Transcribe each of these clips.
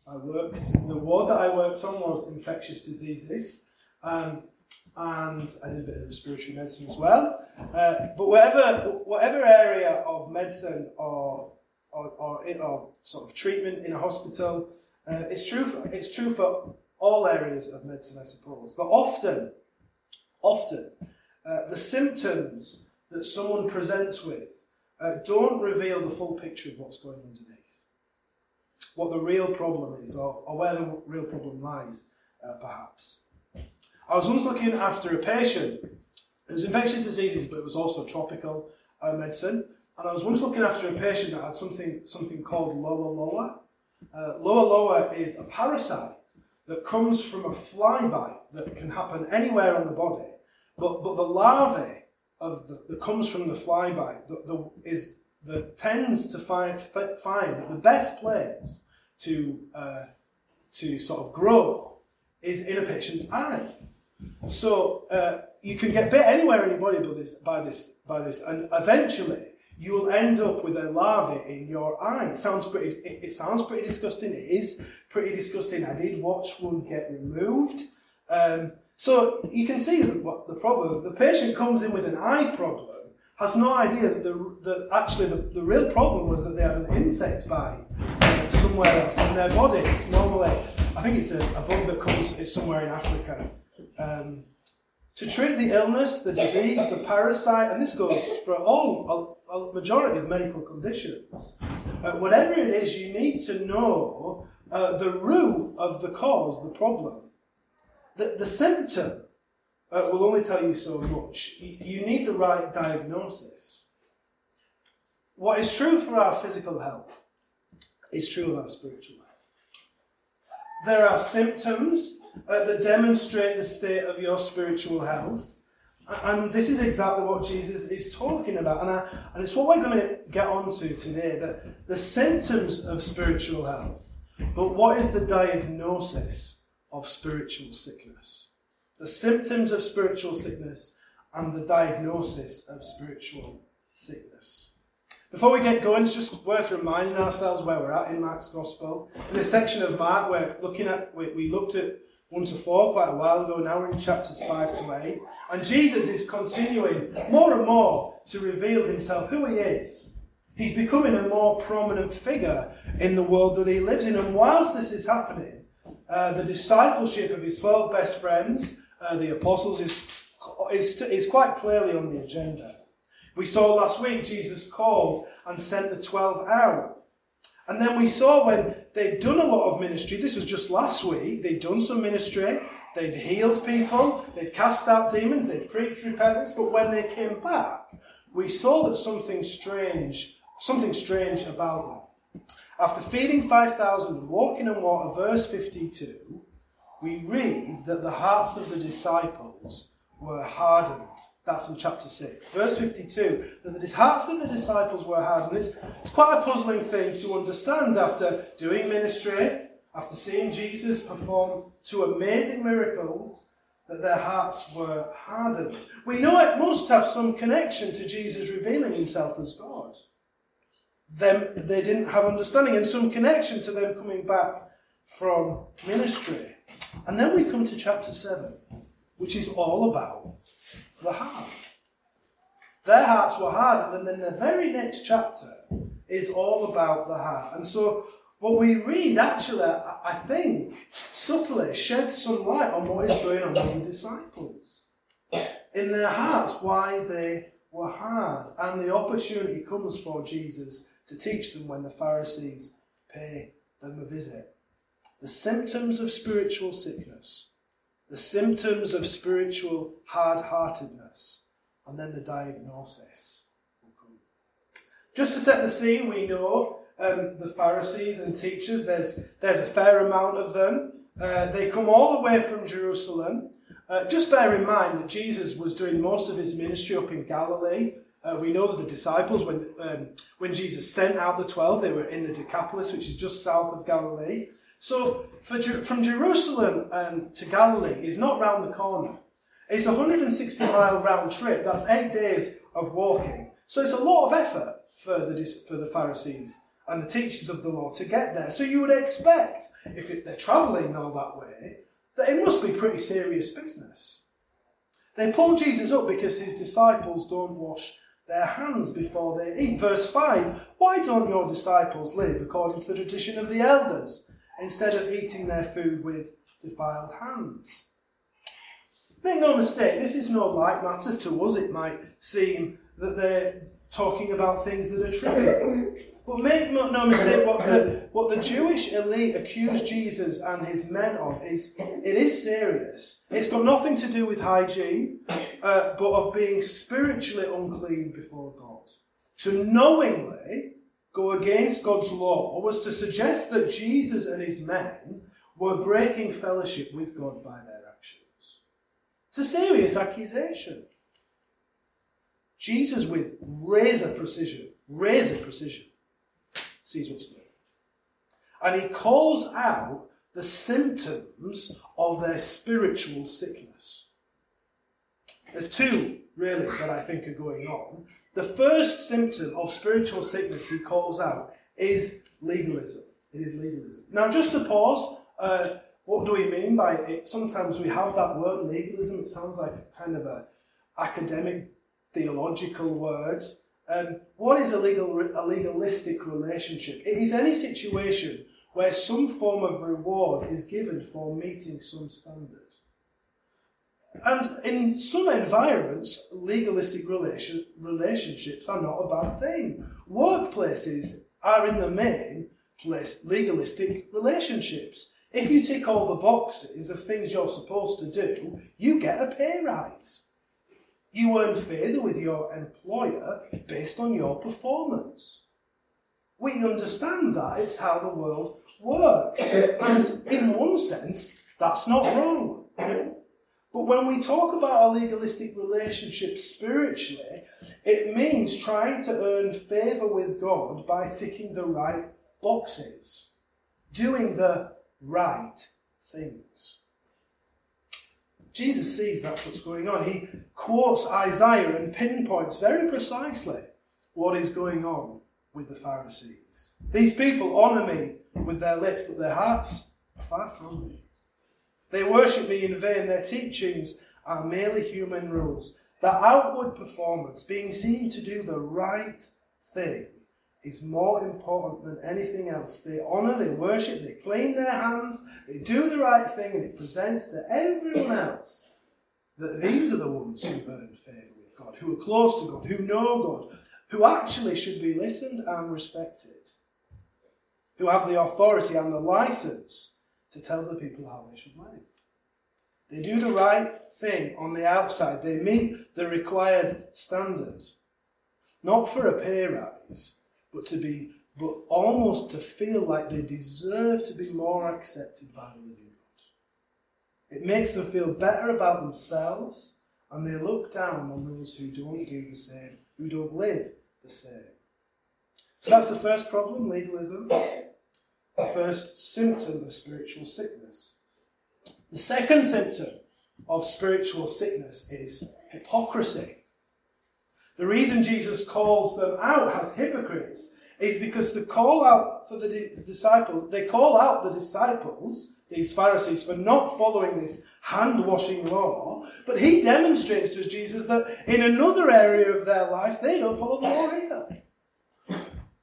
The ward that I worked on was infectious diseases, and I did a bit of respiratory medicine as well. But whatever area of medicine or sort of treatment in a hospital, it's true for all areas of medicine, I suppose. But often, the symptoms that someone presents with don't reveal the full picture of what's going underneath, what the real problem is, or where the real problem lies, perhaps. I was once looking after a patient. It was infectious diseases, but it was also tropical medicine. And I was once looking after a patient that had something called lower lower. Lower lower is a parasite that comes from a flyby that can happen anywhere on the body. But the larvae that comes from the flyby that tends to find the best place to sort of grow is in a patient's eye. So you can get bit anywhere in your body by this, and eventually you will end up with a larvae in your eye. It sounds pretty disgusting. It is pretty disgusting. I did watch one get removed. So you can see what the problem. The patient comes in with an eye problem, has no idea that the real problem was that they had an insect bite somewhere else in their body. It's normally, I think it's a bug that is somewhere in Africa. To treat the illness, the disease, the parasite, and this goes for a majority of medical conditions, whatever it is, you need to know the root of the cause, the problem. The symptom will only tell you so much. You need the right diagnosis. What is true for our physical health is true of our spiritual health. There are symptoms that demonstrate the state of your spiritual health. And this is exactly what Jesus is talking about. And it's what we're going to get onto today, the symptoms of spiritual health. But what is the diagnosis of spiritual sickness? The symptoms of spiritual sickness and the diagnosis of spiritual sickness. Before we get going, it's just worth reminding ourselves where we're at in Mark's Gospel. In this section of Mark, we looked at 1 to 4 quite a while ago. Now we're in chapters 5 to 8. And Jesus is continuing more and more to reveal himself, who he is. He's becoming a more prominent figure in the world that he lives in. And whilst this is happening, the discipleship of his 12 best friends, the apostles, is quite clearly on the agenda. We saw last week Jesus called and sent the 12 out. And then we saw when they'd done a lot of ministry, this was just last week, they'd done some ministry, they'd healed people, they'd cast out demons, they'd preached repentance, but when they came back, we saw that something strange about them. After feeding 5,000 and walking on water, verse 52, we read that the hearts of the disciples were hardened. That's in chapter 6. Verse 52, that the hearts of the disciples were hardened. It's quite a puzzling thing to understand after doing ministry, after seeing Jesus perform 2 amazing miracles, that their hearts were hardened. We know it must have some connection to Jesus revealing himself as God. They didn't have understanding, and some connection to them coming back from ministry. And then we come to chapter 7, which is all about the heart. Their hearts were hardened, and then the very next chapter is all about the heart. And so what we read actually, I think, subtly sheds some light on what is going on with the disciples. In their hearts, why they were hard. And the opportunity comes for Jesus to teach them when the Pharisees pay them a visit. The symptoms of spiritual sickness, the symptoms of spiritual hard-heartedness, and then the diagnosis will come. Just to set the scene, we know the Pharisees and teachers, there's a fair amount of them. They come all the way from Jerusalem. Just bear in mind that Jesus was doing most of his ministry up in Galilee. We know that the disciples, when Jesus sent out the 12, they were in the Decapolis, which is just south of Galilee. So from Jerusalem to Galilee is not round the corner. It's a 160-mile round trip. That's 8 days of walking. So it's a lot of effort for the Pharisees and the teachers of the law to get there. So you would expect, if they're travelling all that way, that it must be pretty serious business. They pull Jesus up because his disciples don't wash their hands before they eat. Verse 5, why don't your disciples live according to the tradition of the elders, instead of eating their food with defiled hands? Make no mistake, this is no light matter to us. It might seem that they're talking about things that are true. But make no mistake, what the Jewish elite accused Jesus and his men of it is serious. It's got nothing to do with hygiene, but of being spiritually unclean before God. To knowingly go against God's law was to suggest that Jesus and his men were breaking fellowship with God by their actions. It's a serious accusation. Jesus, with razor precision, sees what's going on. And he calls out the symptoms of their spiritual sickness. There's two, really, that I think are going on. The first symptom of spiritual sickness he calls out is legalism. It is legalism. Now, just to pause, what do we mean by it? Sometimes we have that word, legalism. It sounds like kind of an academic, theological word. What is a legalistic relationship? It is any situation where some form of reward is given for meeting some standard. And in some environments, legalistic relationships are not a bad thing. Workplaces are in the main legalistic relationships. If you tick all the boxes of things you're supposed to do, you get a pay rise. You earn favour with your employer based on your performance. We understand that. It's how the world works. And in one sense, that's not wrong. But when we talk about a legalistic relationship spiritually, it means trying to earn favour with God by ticking the right boxes, doing the right things. Jesus sees that's what's going on. He quotes Isaiah and pinpoints very precisely what is going on with the Pharisees. These people honour me with their lips, but their hearts are far from me. They worship me in vain. Their teachings are merely human rules. Their outward performance, being seen to do the right thing, is more important than anything else. They honour, they worship, they clean their hands, they do the right thing, and it presents to everyone else that these are the ones who earn favour with God, who are close to God, who know God, who actually should be listened and respected, who have the authority and the licence to tell the people how they should live. They do the right thing on the outside. They meet the required standard. Not for a pay rise, but almost to feel like they deserve to be more accepted by the living God. It makes them feel better about themselves, and they look down on those who don't do the same, who don't live the same. So that's the first problem, legalism. The first symptom of spiritual sickness. The second symptom of spiritual sickness is hypocrisy. The reason Jesus calls them out as hypocrites is because the call out for the disciples, they call out the disciples, these Pharisees, for not following this hand-washing law, but he demonstrates to Jesus that in another area of their life, they don't follow the law either.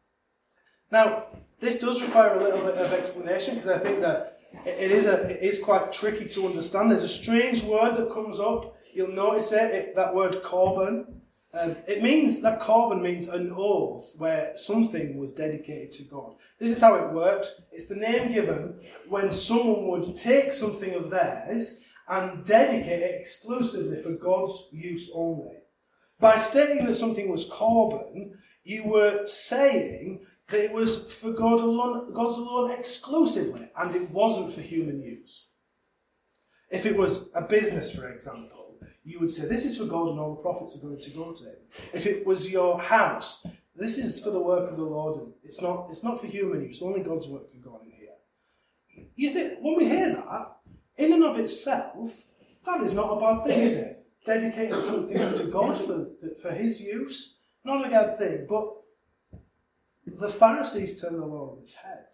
Now, this does require a little bit of explanation because I think that it is quite tricky to understand. There's a strange word that comes up. You'll notice that word korban. That korban means an oath where something was dedicated to God. This is how it worked. It's the name given when someone would take something of theirs and dedicate it exclusively for God's use only. By stating that something was korban, you were saying that it was for God's alone exclusively, and it wasn't for human use. If it was a business, for example, you would say, this is for God and all the profits are going to go to him. If it was your house, this is for the work of the Lord, and it's not for human use, only God's work can go on in here. You think, when we hear that, in and of itself, that is not a bad thing, is it? Dedicating something to God for his use, not a bad thing, but The Pharisees turn the law on its head.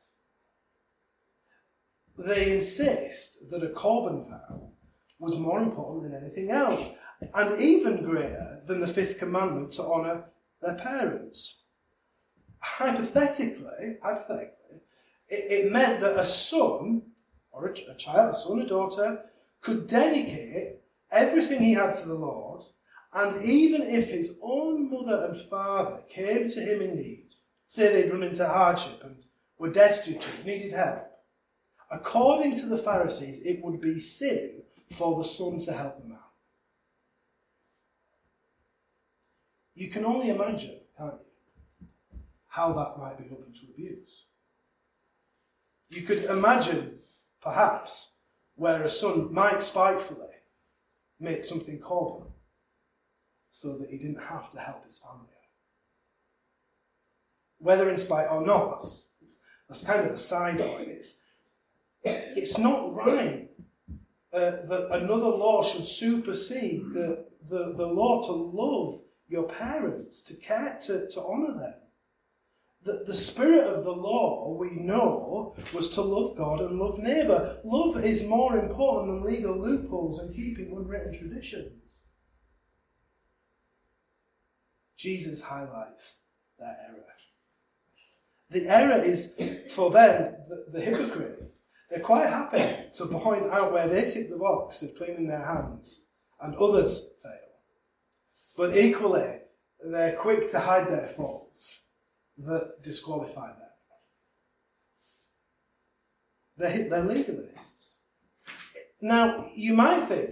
They insist that a Corban vow was more important than anything else, and even greater than the fifth commandment to honour their parents. Hypothetically, it meant that a son, or a child, a son or daughter, could dedicate everything he had to the Lord, and even if his own mother and father came to him in need, say they'd run into hardship and were destitute, needed help, according to the Pharisees, it would be sin for the son to help them out. You can only imagine, can't you, how that might be open to abuse. You could imagine, perhaps, where a son might spitefully make something Corban so that he didn't have to help his family out. Whether in spite or not, that's kind of a side point. It's not right that another law should supersede the law to love your parents, to care, to honour them. The spirit of the law, we know, was to love God and love neighbour. Love is more important than legal loopholes and keeping unwritten traditions. Jesus highlights their error. The error is, for them, the hypocrite. They're quite happy to point out where they tick the box of cleaning their hands and others fail. But equally, they're quick to hide their faults that disqualify them. They're legalists. Now, you might think,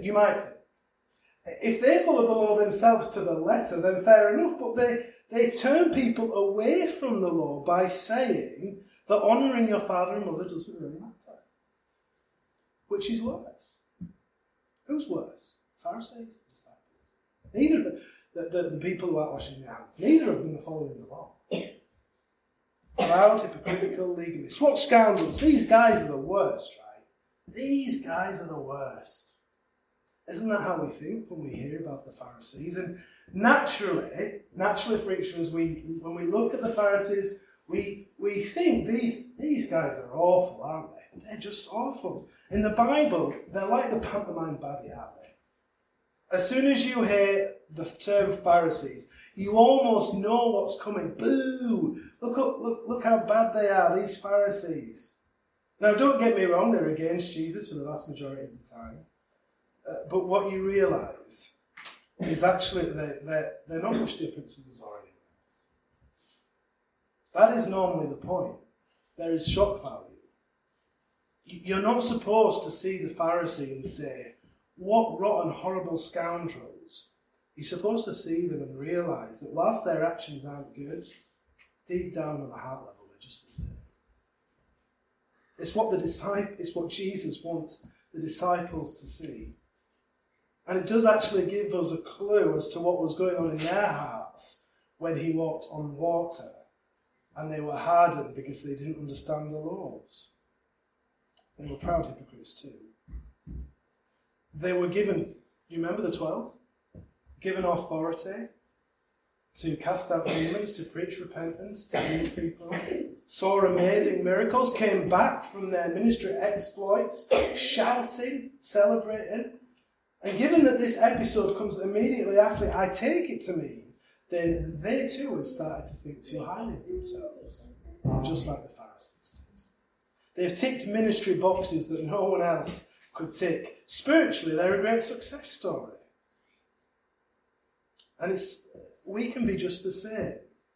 if they follow the law themselves to the letter, then fair enough, but they turn people away from the law by saying that honouring your father and mother doesn't really matter. Which is worse? Who's worse? Pharisees, disciples. Neither of the people who aren't washing their hands. Neither of them are following the law. Proud, hypocritical legalists. What scoundrels? These guys are the worst, right? These guys are the worst. Isn't that how we think when we hear about the Pharisees? And naturally for each of us, when we look at the Pharisees, we think these guys are awful, aren't they? They're just awful. In the Bible, they're like the pantomime baddie, aren't they? As soon as you hear the term Pharisees, you almost know what's coming. Boo! Look how bad they are, these Pharisees. Now, don't get me wrong, they're against Jesus for the vast majority of the time. But what you realise is actually they're not much different to us or anyone else. That is normally the point. There is shock value. You're not supposed to see the Pharisee and say, what rotten, horrible scoundrels. You're supposed to see them and realise that whilst their actions aren't good, deep down on the heart level, they're just the same. It's what Jesus wants the disciples to see. And it does actually give us a clue as to what was going on in their hearts when he walked on water. And they were hardened because they didn't understand the laws. They were proud hypocrites too. They were given, you remember the 12? Given authority to cast out demons, to preach repentance, to heal people. Saw amazing miracles, came back from their ministry exploits, shouting, celebrating. And given that this episode comes immediately after it, I take it to mean that they too had started to think too highly of themselves, just like the Pharisees did. They've ticked ministry boxes that no one else could tick. Spiritually, they're a great success story. And we can be just the same.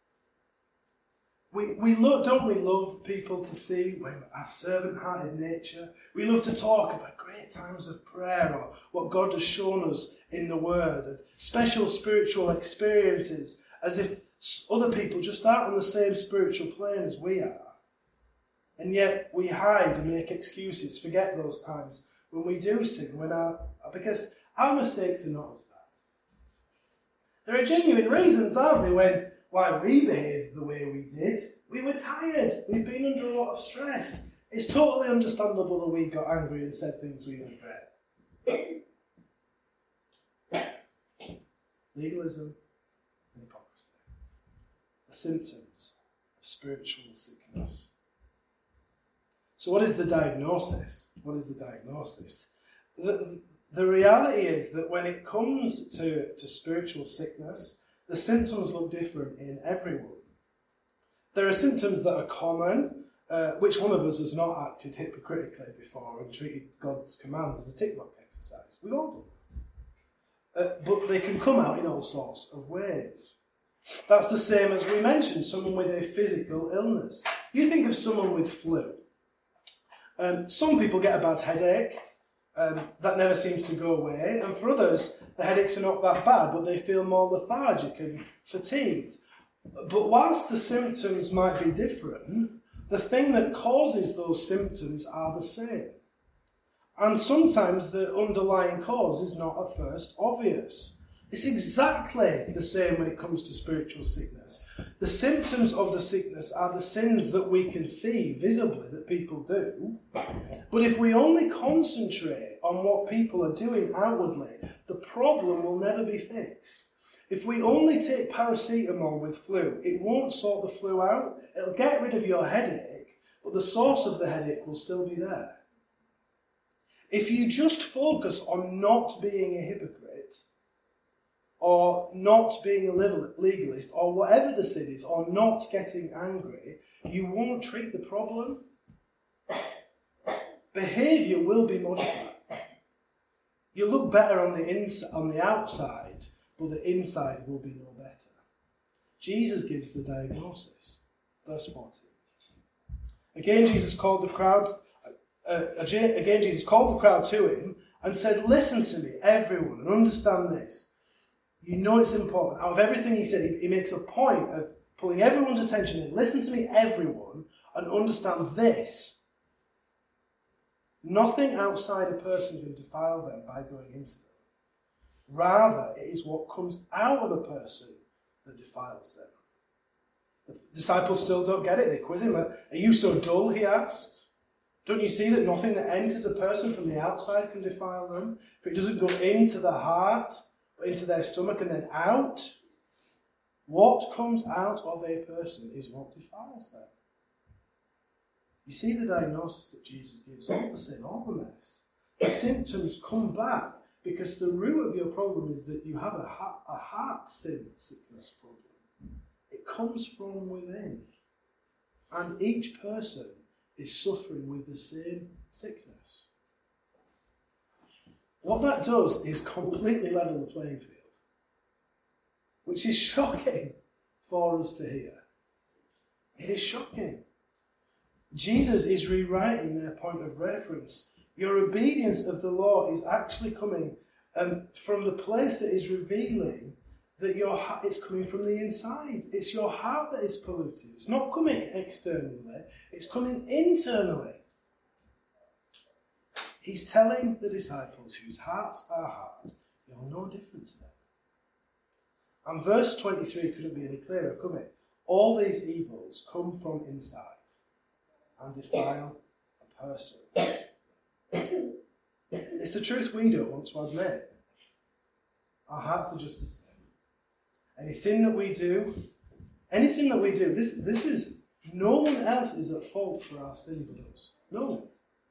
Don't we love people to see our servant-hearted nature? We love to talk about great times of prayer or what God has shown us in the Word, of special spiritual experiences, as if other people just aren't on the same spiritual plane as we are. And yet we hide and make excuses, forget those times when we do sin, because our mistakes are not as bad. There are genuine reasons, aren't there, why we behaved the way we did. We were tired. We've been under a lot of stress. It's totally understandable that we got angry and said things we regret. Legalism and hypocrisy. The symptoms spiritual sickness. So what is the diagnosis? What is the diagnosis? The reality is that when it comes to spiritual sickness, the symptoms look different in everyone. There are symptoms that are common. Which one of us has not acted hypocritically before and treated God's commands as a tick-box exercise? We've all done that. But they can come out in all sorts of ways. That's the same as we mentioned, someone with a physical illness. You think of someone with flu. Some people get a bad headache. That never seems to go away. And for others, the headaches are not that bad, but they feel more lethargic and fatigued. But whilst the symptoms might be different, the thing that causes those symptoms are the same. And sometimes the underlying cause is not at first obvious. It's exactly the same when it comes to spiritual sickness. The symptoms of the sickness are the sins that we can see visibly that people do. But if we only concentrate on what people are doing outwardly, the problem will never be fixed. If we only take paracetamol with flu, it won't sort the flu out. It'll get rid of your headache, but the source of the headache will still be there. If you just focus on not being a hypocrite, or not being a legalist, or whatever the sin is, or not getting angry, you won't treat the problem. Behaviour will be modified. You look better on the outside, but the inside will be no better. Jesus gives the diagnosis. Verse 14. Again, Jesus called the crowd to him and said, "Listen to me, everyone, and understand this." You know it's important. Out of everything he said, he makes a point of pulling everyone's attention in. Listen to me, everyone, and understand this. Nothing outside a person can defile them by going into them. Rather, it is what comes out of a person that defiles them. The disciples still don't get it. They quiz him. "Are you so dull?" he asks. "Don't you see that nothing that enters a person from the outside can defile them? For it doesn't go into the heart, but into their stomach and then out. What comes out of a person is what defiles them." You see the diagnosis that Jesus gives. All the sin, all the mess. The symptoms come back because the root of your problem is that you have a heart sin sickness problem. It comes from within. And each person is suffering with the same sickness. What that does is completely level the playing field, which is shocking for us to hear. It is shocking. Jesus is rewriting their point of reference. Your obedience of the law is actually coming from the place that is revealing that it's coming from the inside. It's your heart that is polluted. It's not coming externally, it's coming internally. He's telling the disciples whose hearts are hard, you're no different to them. And verse 23 couldn't be any clearer, could it? All these evils come from inside and defile a person. It's the truth we don't want to admit. Our hearts are just the same. Any sin that we do, this is, no one else is at fault for our sin but us. No one.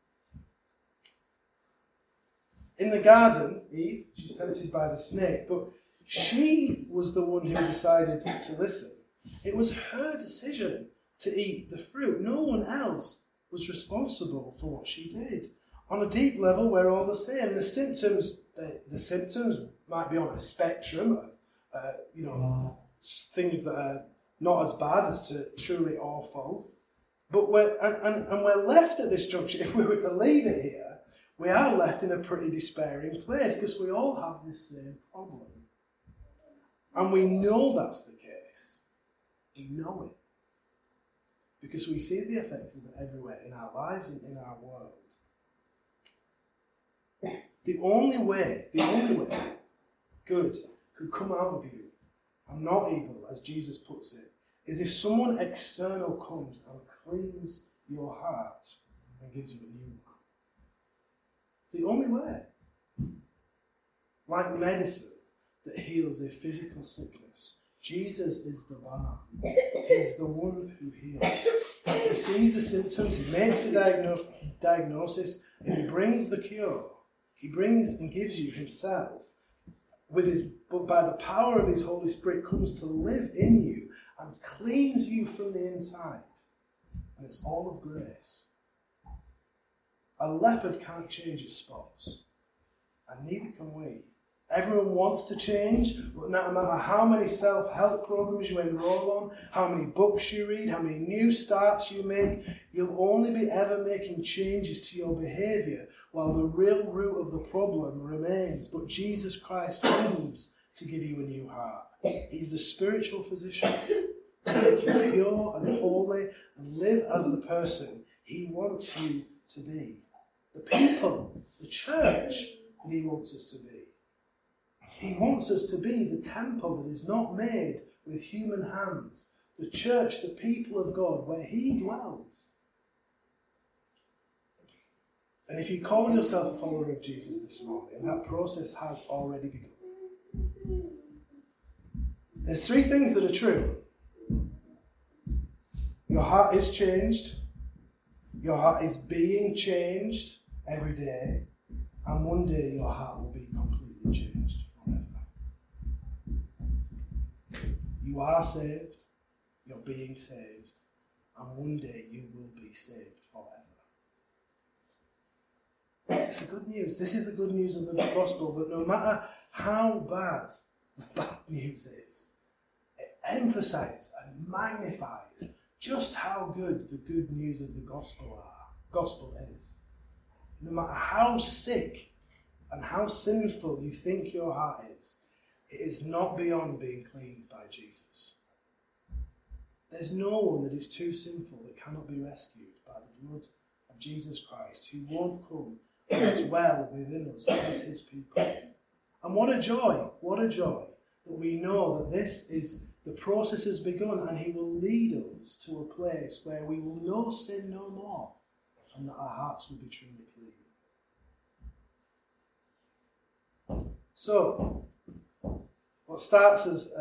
In the garden, Eve, she's tempted by the snake, but she was the one who decided to listen. It was her decision to eat the fruit. No one else was responsible for what she did. On a deep level, we're all the same. The symptoms might be on a spectrum of, things that are not as bad as to truly awful. But we're left at this juncture. If we were to leave it here, we are left in a pretty despairing place because we all have this same problem. And we know that's the case. We know it. Because we see the effects of it everywhere in our lives and in our world. The only way good could come out of you, and not evil, as Jesus puts it, is if someone external comes and cleans your heart and gives you a new one. It's the only way. Like medicine that heals a physical sickness, Jesus is the balm. He's the one who heals. He sees the symptoms, he makes the diagnosis, and he brings the cure. He brings and gives you himself, but by the power of his Holy Spirit, comes to live in you and cleans you from the inside. And it's all of grace. A leopard can't change its spots, and neither can we. Everyone wants to change, but no matter how many self-help programs you enroll on, how many books you read, how many new starts you make, you'll only be ever making changes to your behaviour while the real root of the problem remains. But Jesus Christ comes to give you a new heart. He's the spiritual physician to make you pure and holy and live as the person he wants you to be. The people, the church that he wants us to be. He wants us to be the temple that is not made with human hands. The church, the people of God, where he dwells. And if you call yourself a follower of Jesus this morning, that process has already begun. There's three things that are true. Your heart is changed. Your heart is being changed every day. And one day your heart will be completely changed forever. You are saved. You're being saved. And one day you will be saved forever. It's the good news. This is the good news of the gospel, that no matter how bad the bad news is, it emphasizes and magnifies just how good the good news of the gospel is. No matter how sick and how sinful you think your heart is, it is not beyond being cleaned by Jesus. There's no one that is too sinful that cannot be rescued by the blood of Jesus Christ, who won't come and dwell within us as his people. And what a joy that we know that the process has begun, and he will lead us to a place where we will know sin no more, and that our hearts will be truly clean. So, what starts as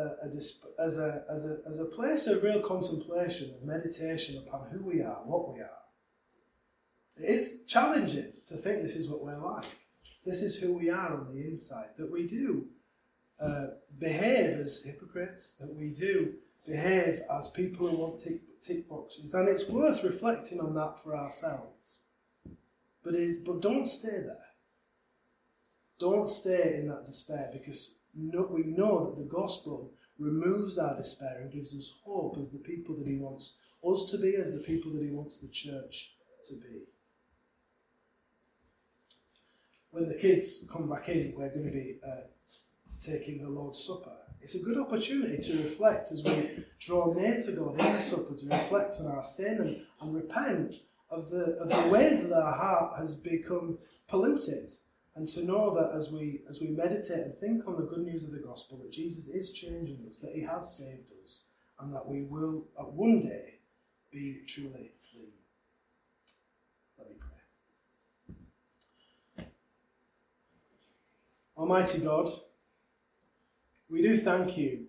a place of real contemplation and meditation upon who we are, what we are, it is challenging to think this is what we're like. This is who we are on the inside, that we do behave as hypocrites, that we do behave as people who want tick boxes, and it's worth reflecting on that for ourselves. But don't stay there. Don't stay in that despair, because we know that the gospel removes our despair and gives us hope as the people that he wants us to be, as the people that he wants the church to be. When the kids come back in, we're going to be taking the Lord's Supper. It's a good opportunity to reflect as we draw near to God in the supper, to reflect on our sin and repent of the ways that our heart has become polluted, and to know that as we meditate and think on the good news of the gospel, that Jesus is changing us, that he has saved us, and that we will one day be truly clean. Let me pray. Almighty God, we do thank you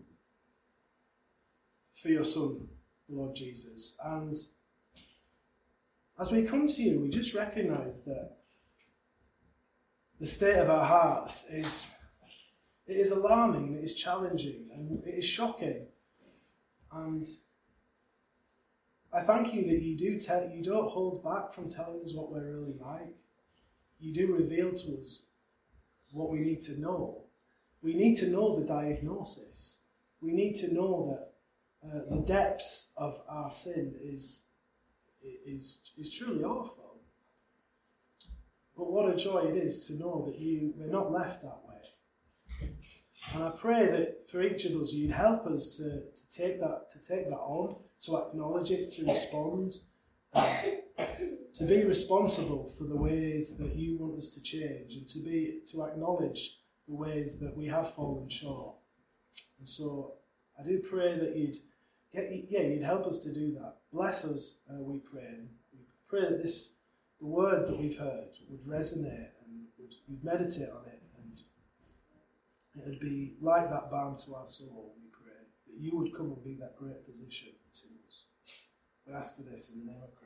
for your Son, the Lord Jesus. And as we come to you, we just recognise that the state of our hearts is alarming, and it is challenging, and it is shocking. And I thank you that you don't hold back from telling us what we're really like. You do reveal to us what we need to know. We need to know the diagnosis. We need to know that the depths of our sin is truly awful. But what a joy it is to know that we're not left that way. And I pray that for each of us, you'd help us to take that on, to acknowledge it, to respond, to be responsible for the ways that you want us to change, and to acknowledge the ways that we have fallen short. And so I do pray that you'd help us to do that. Bless us, we pray. And we pray that the word that we've heard would resonate, and we'd meditate on it, and it would be like that balm to our soul, we pray. that you would come and be that great physician to us. We ask for this in the name of Christ.